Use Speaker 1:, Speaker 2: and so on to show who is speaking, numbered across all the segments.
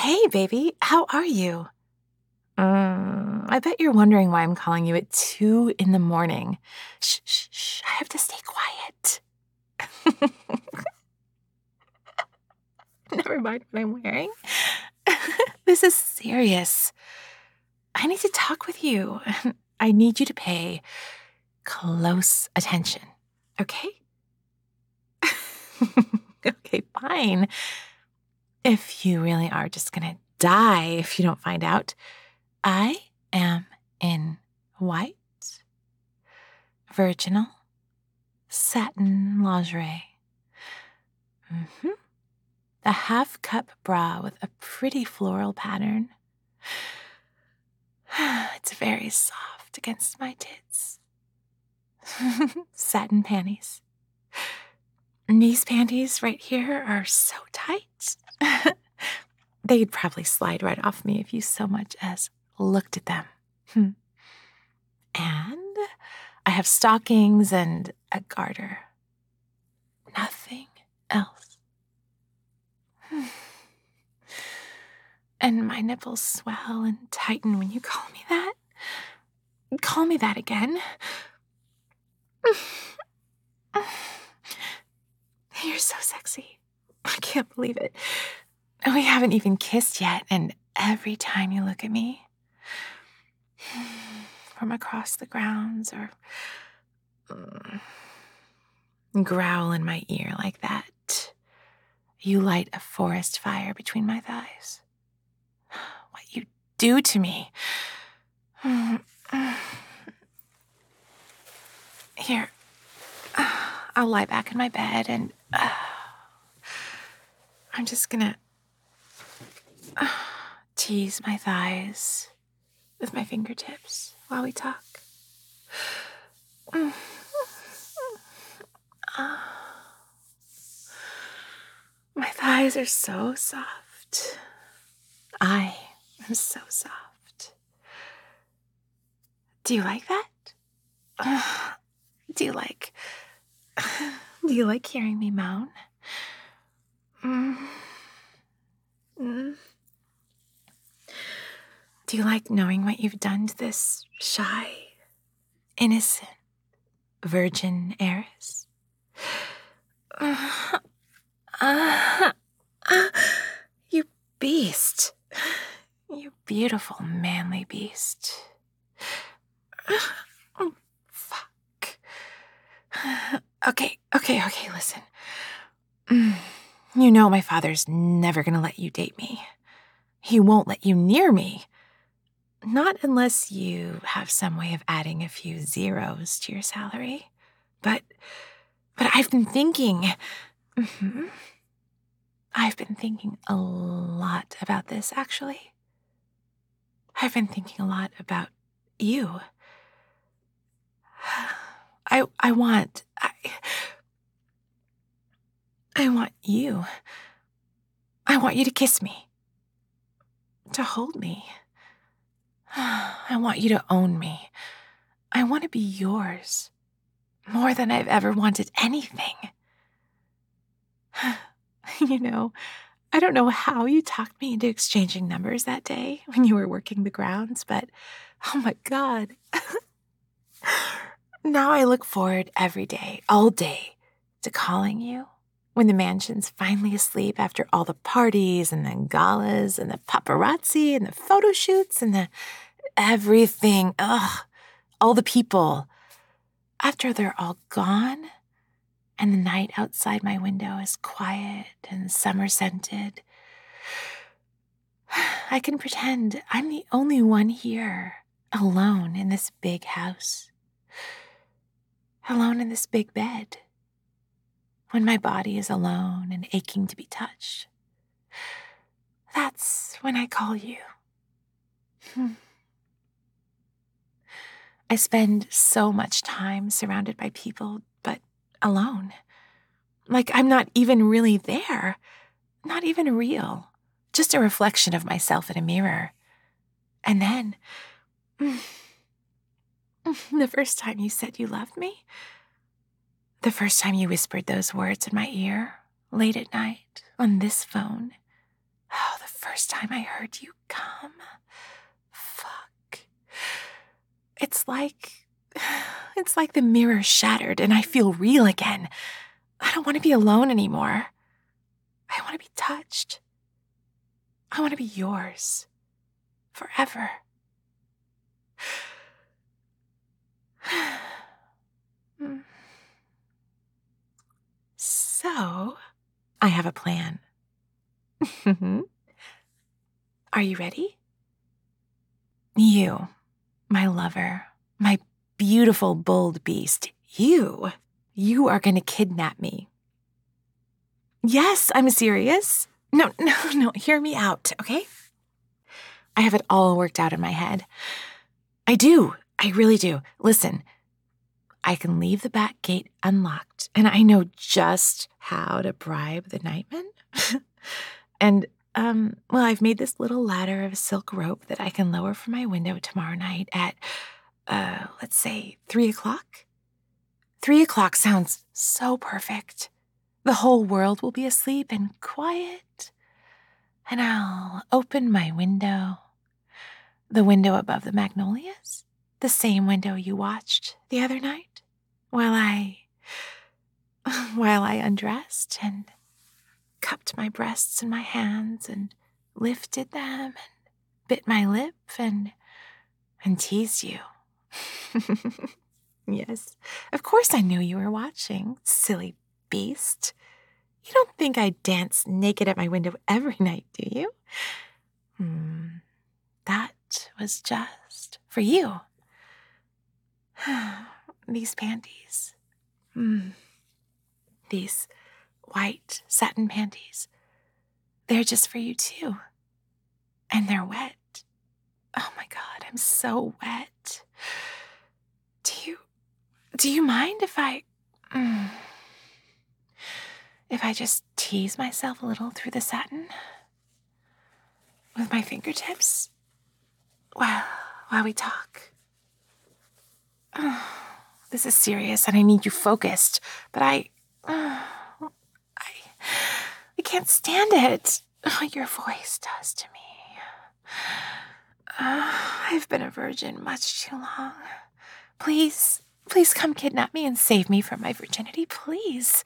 Speaker 1: Hey, baby, how are you? I bet you're wondering why I'm calling you at 2 in the morning. Shh, shh, shh, I have to stay quiet. Never mind what I'm wearing. This is serious. I need to talk with you. I need you to pay close attention, okay? Okay, fine. If you really are just gonna die if you don't find out, I am in white, virginal, satin lingerie. A half-cup bra with a pretty floral pattern. It's very soft against my tits. Satin panties. And these panties right here are so tight. They'd probably slide right off me if you so much as looked at them. And I have stockings and a garter. Nothing else. And my nipples swell and tighten when you call me that. Call me that again. You're so sexy. I can't believe it. We haven't even kissed yet, and every time you look at me, from across the grounds or growl in my ear like that, you light a forest fire between my thighs. What you do to me. Here, I'll lie back in my bed and I'm just gonna tease my thighs with my fingertips while we talk. My thighs are so soft. I am so soft. Do you like that? Do you like hearing me moan? Do you like knowing what you've done to this shy, innocent, virgin heiress? You beast. You beautiful, manly beast. Fuck. Okay, listen. You know my father's never gonna let you date me. He won't let you near me. Not unless you have some way of adding a few zeros to your salary. But I've been thinking. I've been thinking a lot about this, actually. I've been thinking a lot about you. I want you. I want you to kiss me. To hold me. I want you to own me. I want to be yours. More than I've ever wanted anything. You know, I don't know how you talked me into exchanging numbers that day when you were working the grounds, but oh my God. Now I look forward every day, all day, to calling you when the mansion's finally asleep after all the parties and the galas and the paparazzi and the photo shoots and the everything. All the people. After they're all gone and the night outside my window is quiet and summer-scented, I can pretend I'm the only one here, alone in this big house. Alone in this big bed. When my body is alone and aching to be touched. That's when I call you. I spend so much time surrounded by people, but alone. Like I'm not even really there. Not even real. Just a reflection of myself in a mirror. And then, the first time you said you loved me, the first time you whispered those words in my ear, late at night, on this phone, the first time I heard you come. Fuck. It's like the mirror shattered and I feel real again. I don't want to be alone anymore. I want to be touched. I want to be yours. Forever. So, I have a plan. Are you ready? You, my lover, my beautiful, bold beast, you are going to kidnap me. Yes, I'm serious. No, hear me out, okay? I have it all worked out in my head. I really do. Listen, I can leave the back gate unlocked, and I know just how to bribe the nightman. And, I've made this little ladder of silk rope that I can lower from my window tomorrow night at, let's say 3 o'clock. 3 o'clock sounds so perfect. The whole world will be asleep and quiet, and I'll open my window, the window above the magnolias, the same window you watched the other night, while I undressed and cupped my breasts in my hands and lifted them and bit my lip and teased you. Yes, of course I knew you were watching, silly beast. You don't think I dance naked at my window every night, do you? That was just for you. These panties. These white satin panties. They're just for you too. And they're wet. Oh my God, I'm so wet. Do you mind if I just tease myself a little through the satin with my fingertips while we talk? This is serious and I need you focused, but I can't stand it. Your voice does to me. I've been a virgin much too long. Please come kidnap me and save me from my virginity, please.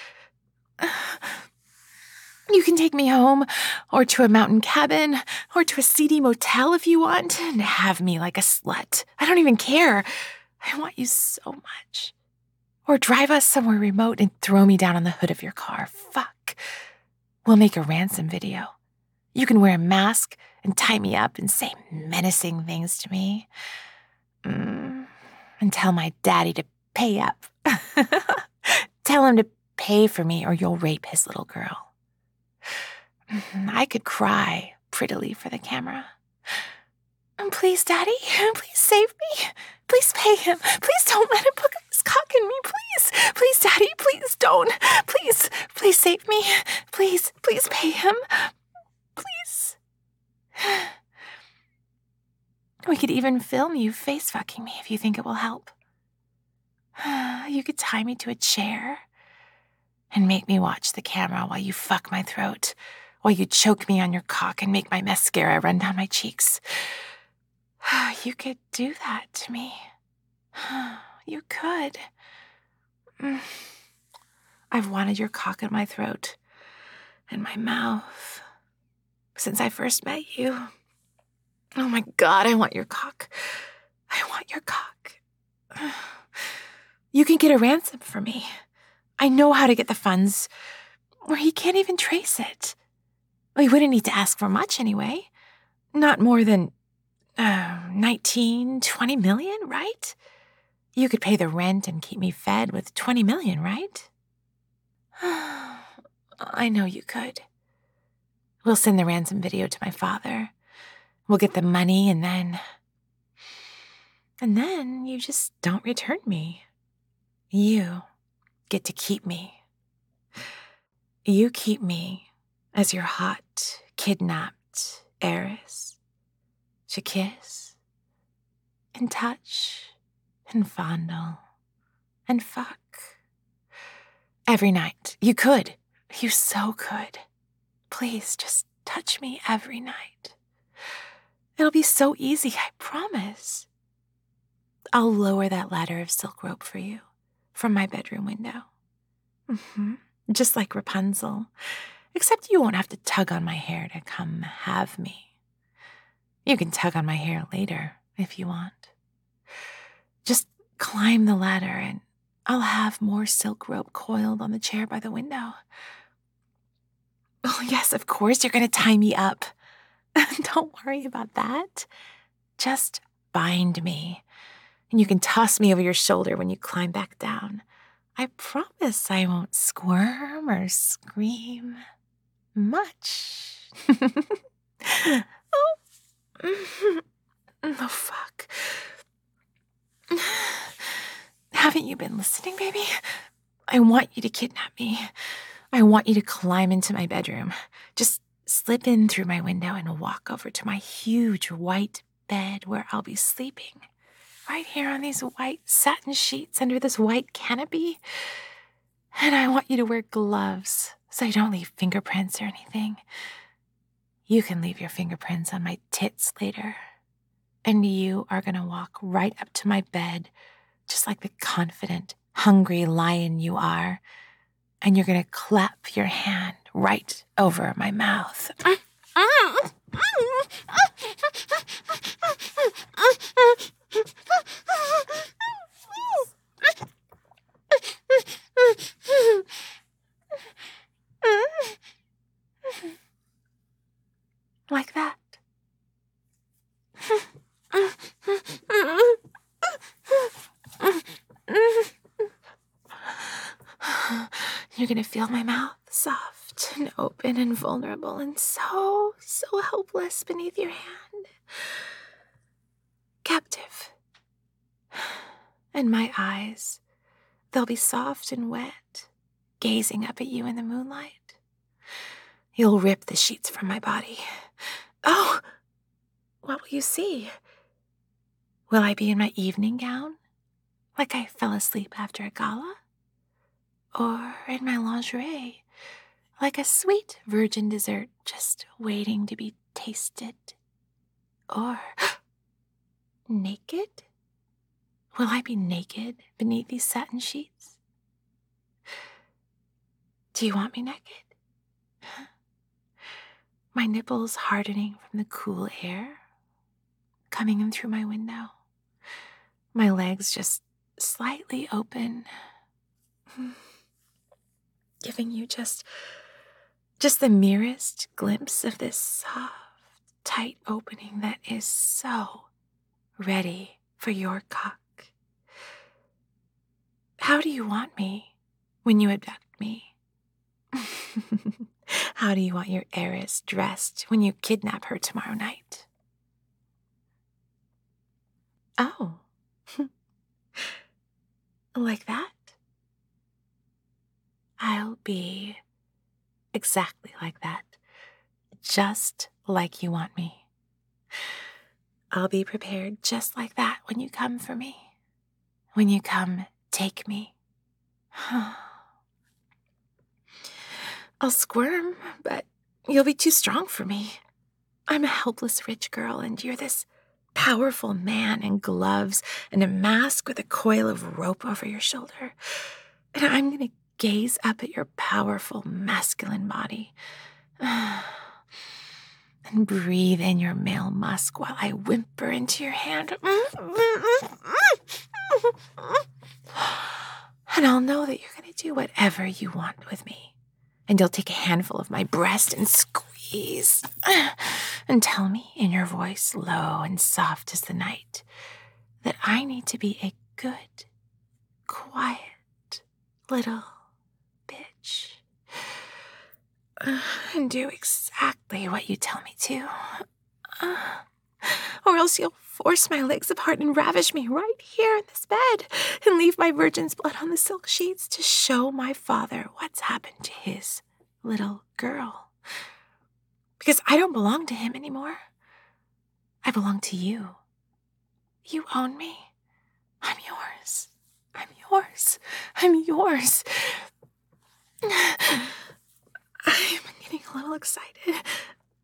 Speaker 1: You can take me home, or to a mountain cabin, or to a seedy motel if you want, and have me like a slut. I don't even care. I want you so much. Or drive us somewhere remote and throw me down on the hood of your car. Fuck. We'll make a ransom video. You can wear a mask and tie me up and say menacing things to me. And tell my daddy to pay up. Tell him to pay for me or you'll rape his little girl. I could cry prettily for the camera. Please, Daddy, please save me. Please pay him. Please don't let him put his cock in me, please. Please, Daddy, please don't. Please save me. Please pay him. Please. We could even film you face-fucking me if you think it will help. You could tie me to a chair and make me watch the camera while you fuck my throat, while you choke me on your cock and make my mascara run down my cheeks. You could do that to me. You could. I've wanted your cock in my throat and my mouth since I first met you. Oh my God, I want your cock. I want your cock. You can get a ransom for me. I know how to get the funds where he can't even trace it. We wouldn't need to ask for much anyway. Not more than 19, 20 million, right? You could pay the rent and keep me fed with 20 million, right? I know you could. We'll send the ransom video to my father. We'll get the money and then you just don't return me. You get to keep me. You keep me as your hot, kidnapped heiress to kiss and touch and fondle and fuck. Every night. You could. You so could. Please, just touch me every night. It'll be so easy, I promise. I'll lower that ladder of silk rope for you from my bedroom window. Just like Rapunzel, except you won't have to tug on my hair to come have me. You can tug on my hair later if you want. Just climb the ladder and I'll have more silk rope coiled on the chair by the window. Oh, yes, of course, you're going to tie me up. Don't worry about that. Just bind me, and you can toss me over your shoulder when you climb back down. I promise I won't squirm or scream much. Oh, fuck. Haven't you been listening, baby? I want you to kidnap me. I want you to climb into my bedroom. Just slip in through my window and walk over to my huge white bed where I'll be sleeping. Right here on these white satin sheets under this white canopy. And I want you to wear gloves so you don't leave fingerprints or anything. You can leave your fingerprints on my tits later. And you are going to walk right up to my bed, just like the confident, hungry lion you are. And you're going to clap your hand right over my mouth. Like that. You're going to feel my mouth soft and open and vulnerable and so helpless beneath your hand. Captive. And my eyes, they'll be soft and wet, gazing up at you in the moonlight. You'll rip the sheets from my body. Oh, what will you see? Will I be in my evening gown, like I fell asleep after a gala? Or in my lingerie, like a sweet virgin dessert just waiting to be tasted? Or naked? Will I be naked beneath these satin sheets? Do you want me naked? My nipples hardening from the cool air coming in through my window. My legs just slightly open, giving you just the merest glimpse of this soft, tight opening that is so ready for your cock. How do you want me when you abduct me? How do you want your heiress dressed when you kidnap her tomorrow night? Oh, like that? I'll be exactly like that, just like you want me. I'll be prepared just like that when you come for me, when you come take me. I'll squirm, but you'll be too strong for me. I'm a helpless rich girl, and you're this powerful man in gloves and a mask with a coil of rope over your shoulder. And I'm going to gaze up at your powerful masculine body and breathe in your male musk while I whimper into your hand. And I'll know that you're going to do whatever you want with me. And you'll take a handful of my breast and squeeze and tell me in your voice, low and soft as the night, that I need to be a good, quiet little bitch and do exactly what you tell me to. Or else you'll force my legs apart and ravish me right here in this bed and leave my virgin's blood on the silk sheets to show my father what's happened to his little girl. Because I don't belong to him anymore. I belong to you. You own me. I'm yours. I'm yours. I'm yours. I'm getting a little excited.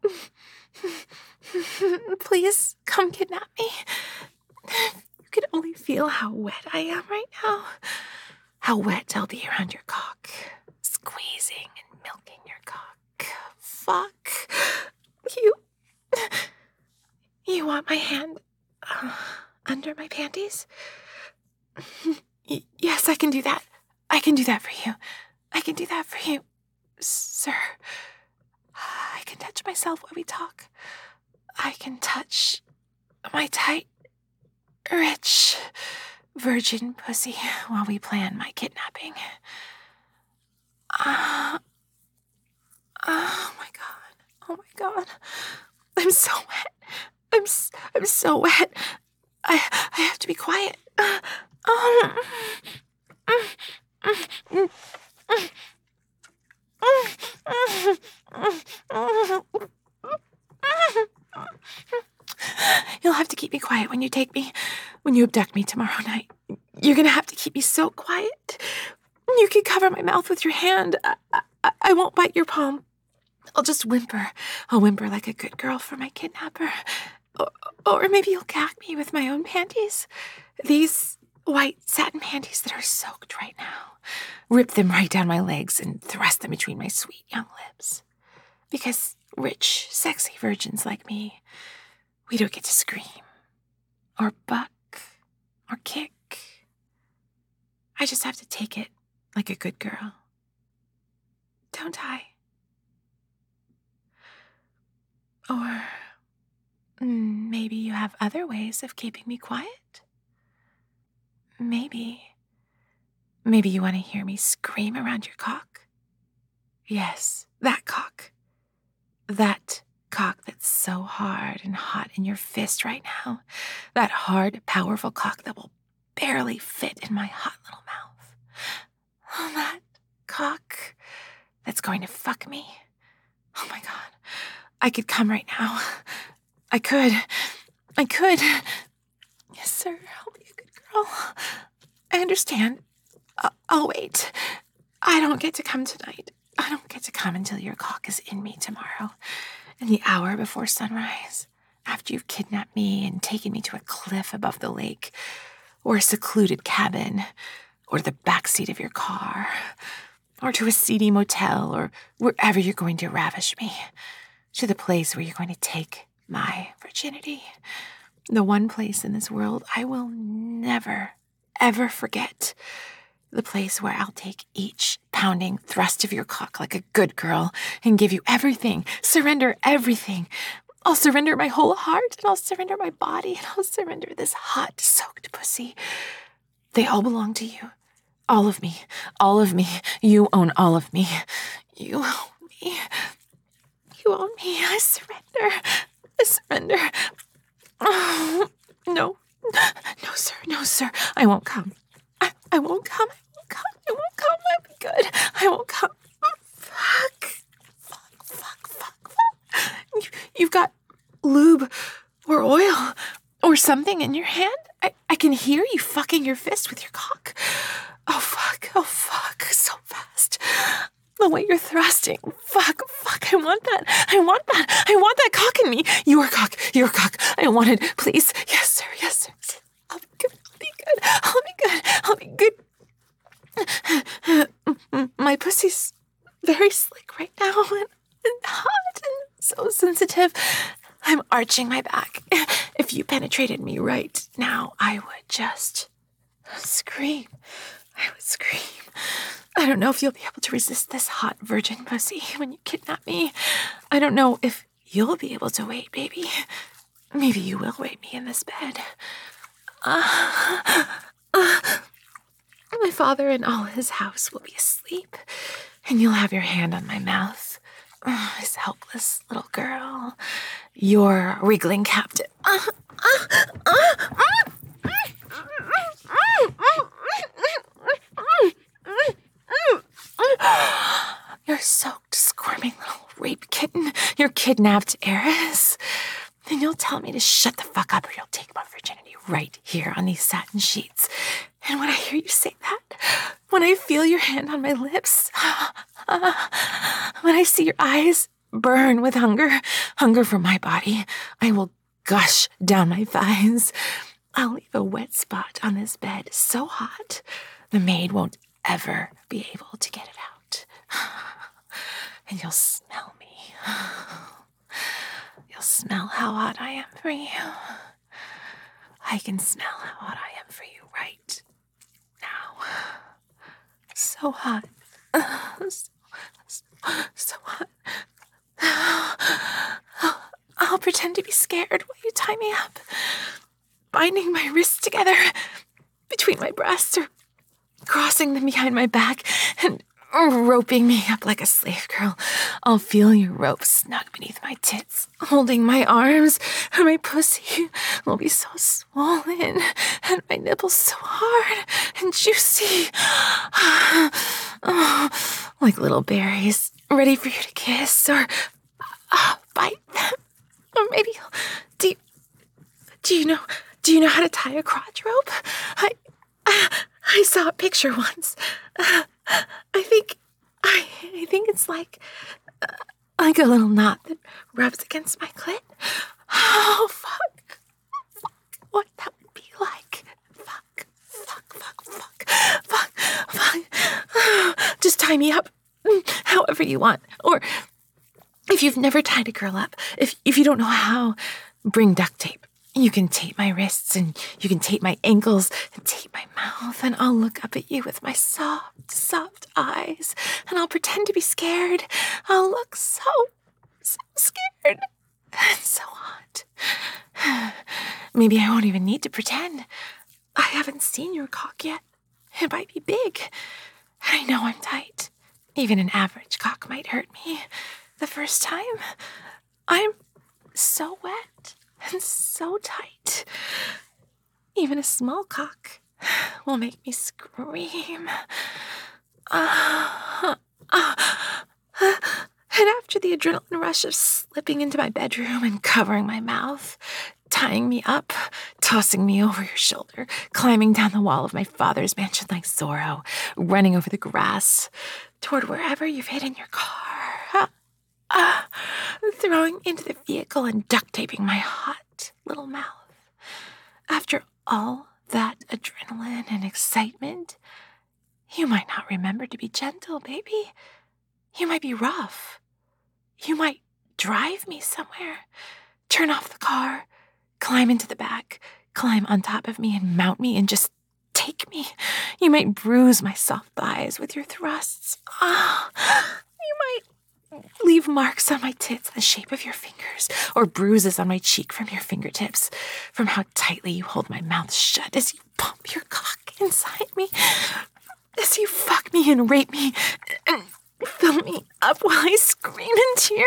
Speaker 1: Please come kidnap me. You could only feel how wet I am right now. How wet I'll be around your cock, squeezing and milking your cock. Fuck. You want my hand under my panties? Yes, I can do that. I can do that for you. I can do that for you, sir. I can touch myself while we talk. I can touch my tight, rich, virgin pussy while we plan my kidnapping. Oh my God. Oh my God. I'm so wet. I'm so wet. I have to be quiet. You'll have to keep me quiet when you take me, when you abduct me tomorrow night. You're gonna have to keep me so quiet. You can cover my mouth with your hand. I won't bite your palm. I'll just whimper. I'll whimper like a good girl for my kidnapper. Or maybe you'll gag me with my own panties. These white satin panties that are soaked right now. Rip them right down my legs and thrust them between my sweet young lips. Because rich, sexy virgins like me, we don't get to scream, or buck, or kick. I just have to take it like a good girl. Don't I? Or maybe you have other ways of keeping me quiet? Maybe you want to hear me scream around your cock? Yes, that cock. That cock that's so hard and hot in your fist right now. That hard, powerful cock that will barely fit in my hot little mouth. Oh, that cock that's going to fuck me. Oh my God. I could come right now. I could. Yes, sir, I'll be a good girl. I understand. I'll wait. I don't get to come tonight. I don't get to come until your cock is in me tomorrow, in the hour before sunrise, after you've kidnapped me and taken me to a cliff above the lake, or a secluded cabin, or the backseat of your car, or to a seedy motel, or wherever you're going to ravish me, to the place where you're going to take my virginity, the one place in this world I will never, ever forget. The place where I'll take each pounding thrust of your cock like a good girl and give you everything, surrender everything. I'll surrender my whole heart, and I'll surrender my body, and I'll surrender this hot, soaked pussy. They all belong to you. All of me. All of me. You own all of me. You own me. You own me. I surrender. I surrender. Oh, no. No, sir. No, sir. I won't come. I won't come. I won't come. I'll be good. I won't come. Fuck. You've got lube or oil or something in your hand? I can hear you fucking your fist with your cock. Oh, fuck. So fast. The way you're thrusting. Fuck. I want that cock in me. Your cock. I want it. Please. Yes, sir. I'll be good. My pussy's very slick right now and hot and so sensitive. I'm arching my back. If you penetrated me right now, I would just scream. I would scream. I don't know if you'll be able to resist this hot virgin pussy when you kidnap me. I don't know if you'll be able to wait, baby. Maybe you will wait me in this bed. My father and all his house will be asleep, and you'll have your hand on my mouth. This helpless little girl. Your wriggling captive. You're soaked, squirming little rape kitten. You're kidnapped heiress. Then you'll tell me to shut the fuck up, or you'll take my virginity right here on these satin sheets. And when I hear you say that, when I feel your hand on my lips, when I see your eyes burn with hunger for my body. I will gush down my thighs. I'll leave a wet spot on this bed so hot, the maid won't ever be able to get it out. And you'll smell me. You'll smell how hot I am for you. I can smell how hot I am for you right now. So hot. So hot. I'll pretend to be scared while you tie me up, binding my wrists together between my breasts or crossing them behind my back and roping me up like a slave girl. I'll feel your rope snug beneath my tits, holding my arms, and my pussy will be so swollen, and my nipples so hard and juicy. Oh, like little berries, ready for you to kiss or bite them. Or maybe, do you know how to tie a crotch rope? I saw a picture once. I think it's like a little knot that rubs against my clit. Oh, fuck. What that would be like. Fuck. Just tie me up however you want. Or if you've never tied a girl up, if you don't know how, bring duct tape. You can tape my wrists and you can tape my ankles and tape my mouth, and I'll look up at you with my soft eyes, and I'll pretend to be scared. I'll look so scared and so hot. Maybe I won't even need to pretend. I haven't seen your cock yet. It might be big. I know I'm tight. Even an average cock might hurt me the first time. I'm so wet and so tight. Even a small cock will make me scream. And after the adrenaline rush of slipping into my bedroom and covering my mouth, tying me up, tossing me over your shoulder, climbing down the wall of my father's mansion like Zorro, running over the grass toward wherever you've hidden your car, throwing into the vehicle and duct taping my hot little mouth. After all that adrenaline and excitement, you might not remember to be gentle, baby. You might be rough. You might drive me somewhere, turn off the car, climb into the back, climb on top of me and mount me and just take me. You might bruise my soft thighs with your thrusts. You might leave marks on my tits the shape of your fingers, or bruises on my cheek from your fingertips, from how tightly you hold my mouth shut as you pump your cock inside me, as you fuck me and rape me and fill me up while I scream in tears.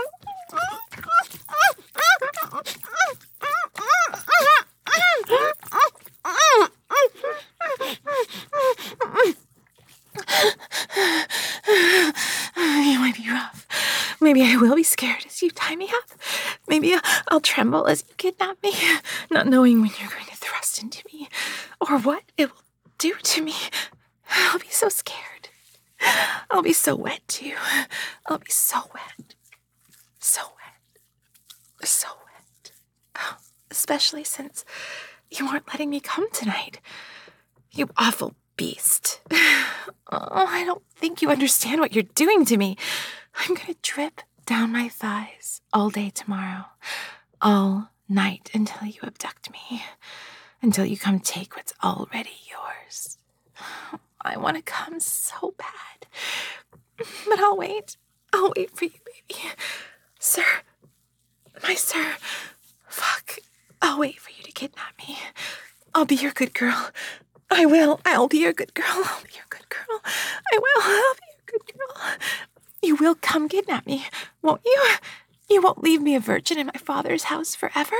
Speaker 1: You might be rough. Maybe I will be scared as you tie me up. Maybe I'll tremble as you kidnap me, not knowing when you're going to thrust into me or what it will do to me. I'll be so scared. I'll be so wet, too. I'll be so wet. So wet. So wet. Oh, especially since you aren't letting me come tonight. You awful beast. Oh, I don't think you understand what you're doing to me. I'm going to drip down my thighs all day tomorrow, all night until you abduct me, until you come take what's already yours. I want to come so bad, but I'll wait. I'll wait for you, baby. Sir, my sir, fuck, I'll wait for you to kidnap me. I'll be your good girl. I will. I'll be your good girl. I'll be your good girl. I will. I'll be your good girl. You will come kidnap me, won't you? You won't leave me a virgin in my father's house forever.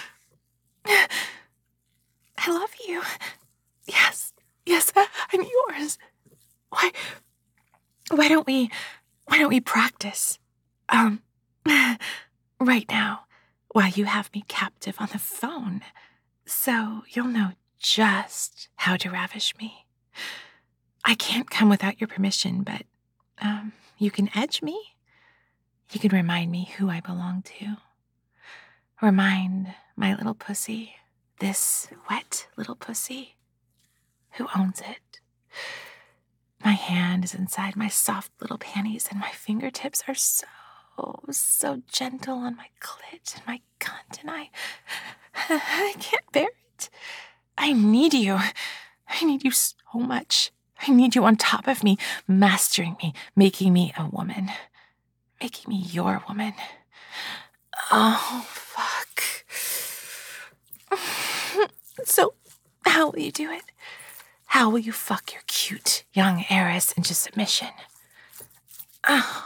Speaker 1: I love you. Yes, I'm yours. Why don't we practice? Right now, while you have me captive on the phone, so you'll know just how to ravish me. I can't come without your permission, but, you can edge me. You can remind me who I belong to. Remind my little pussy, this wet little pussy, who owns it. My hand is inside my soft little panties, and my fingertips are so gentle on my clit and my cunt, and I can't bear it. I need you. I need you so much. I need you on top of me, mastering me, making me a woman, making me your woman. Oh, fuck. So, how will you do it? How will you fuck your cute young heiress into submission? Oh,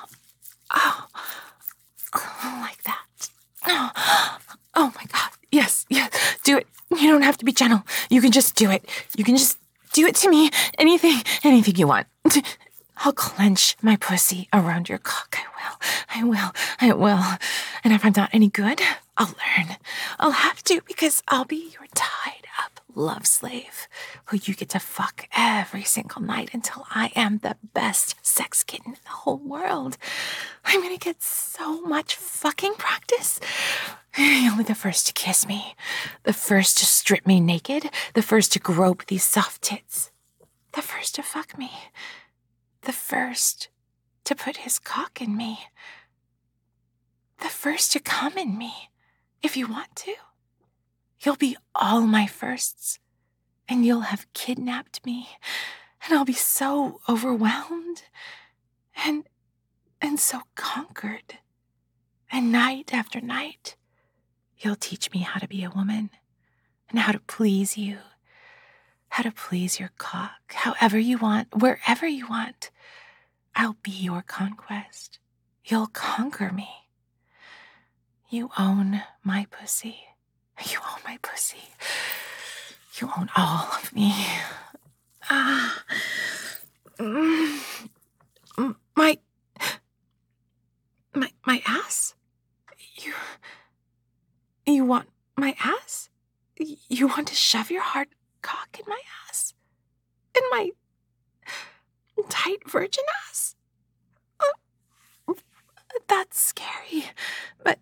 Speaker 1: like that. Oh my God. Yes, do it. You don't have to be gentle. You can just do it. You can just do it to me. Anything you want. I'll clench my pussy around your cock. I will. And if I'm not any good, I'll learn. I'll have to, because I'll be your tied up love slave who you get to fuck every single night until I am the best sex kitten in the whole world. I'm gonna get so much fucking practice. You'll be the first to kiss me, the first to strip me naked, the first to grope these soft tits, the first to fuck me, the first to put his cock in me, the first to come in me, if you want to. You'll be all my firsts, and you'll have kidnapped me, and I'll be so overwhelmed and so conquered. And night after night, you'll teach me how to be a woman and how to please you, how to please your cock, however you want, wherever you want. I'll be your conquest. You'll conquer me. You own my pussy. You own my pussy. You own all of me. My ass? You want my ass? You want to shove your hard cock in my ass? In my tight virgin ass? That's scary, but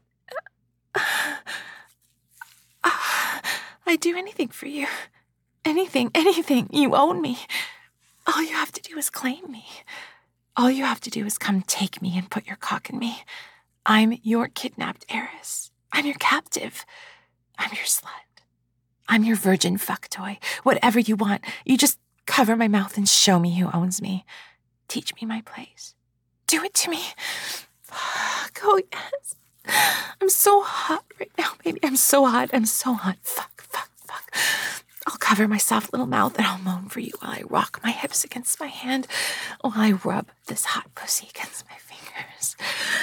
Speaker 1: I'd do anything for you. Anything. You own me. All you have to do is claim me. All you have to do is come take me and put your cock in me. I'm your kidnapped heiress. I'm your captive. I'm your slut. I'm your virgin fuck toy. Whatever you want, you just cover my mouth and show me who owns me. Teach me my place. Do it to me. Fuck. Oh, yes. I'm so hot right now, baby. I'm so hot. Fuck. I'll cover my soft little mouth and I'll moan for you while I rock my hips against my hand, while I rub this hot pussy against my fingers.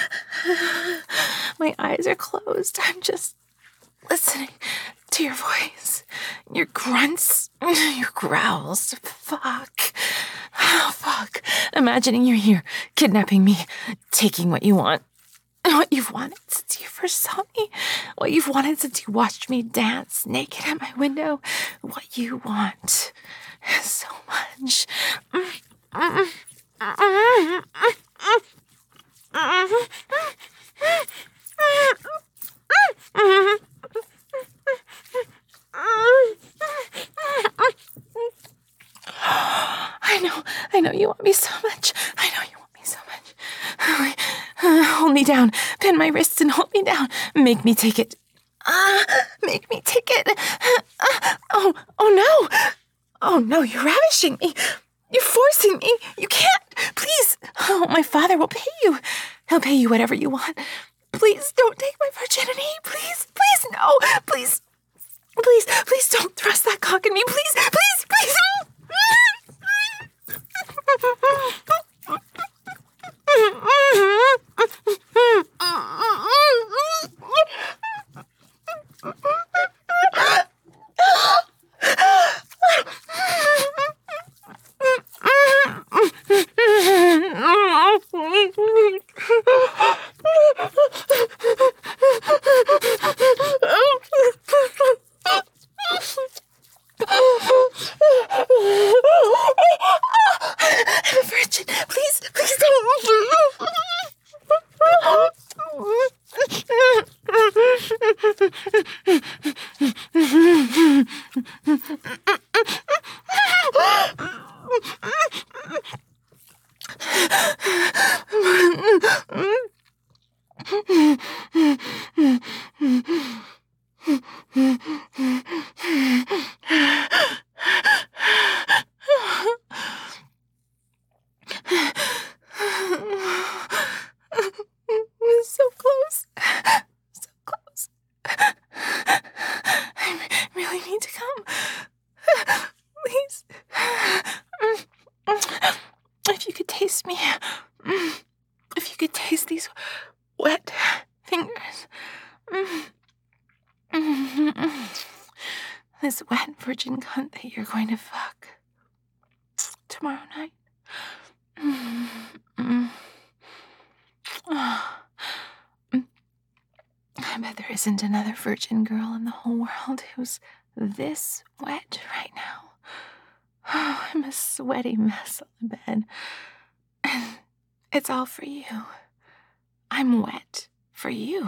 Speaker 1: My eyes are closed. I'm just listening to your voice, your grunts, your growls. Fuck. Imagining you're here, kidnapping me, taking what you want. What you've wanted since you first saw me. What you've wanted since you watched me dance naked at my window. What you want so much. I know you want me so much. Hold me down. Pin my wrists and hold me down. Make me take it. Oh no. Oh no, you're ravishing me. You're forcing me. You can't. Please. Oh, my father will pay you. He'll pay you whatever you want. Please don't take my virginity. Please, no. Please don't thrust that cock in me. Please. Taste me. If you could taste these wet fingers. This wet virgin cunt that you're going to fuck tomorrow night. I bet there isn't another virgin girl in the whole world who's this wet right now. Oh, I'm a sweaty mess on the bed. And it's all for you. I'm wet for you.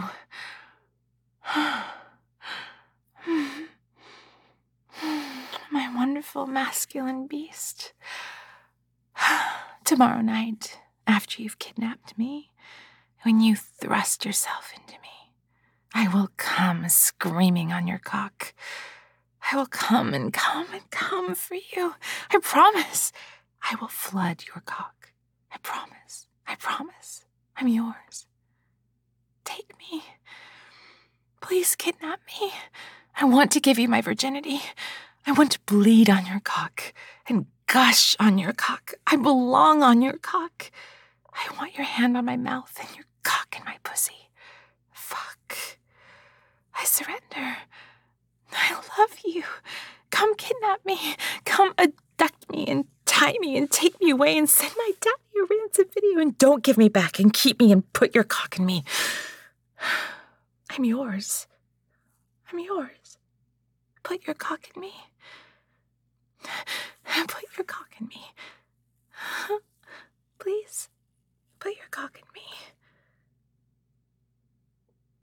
Speaker 1: My wonderful masculine beast. Tomorrow night, after you've kidnapped me, when you thrust yourself into me, I will come screaming on your cock. I will come and come and come for you. I promise. I will flood your cock. I promise. I promise. I'm yours. Take me. Please kidnap me. I want to give you my virginity. I want to bleed on your cock and gush on your cock. I belong on your cock. I want your hand on my mouth and your cock in my pussy. Fuck. I surrender. I love you. Come kidnap me. Come abduct me and tie me and take me away and send my daddy a rancid video and don't give me back and keep me and put your cock in me. I'm yours. I'm yours. Put your cock in me.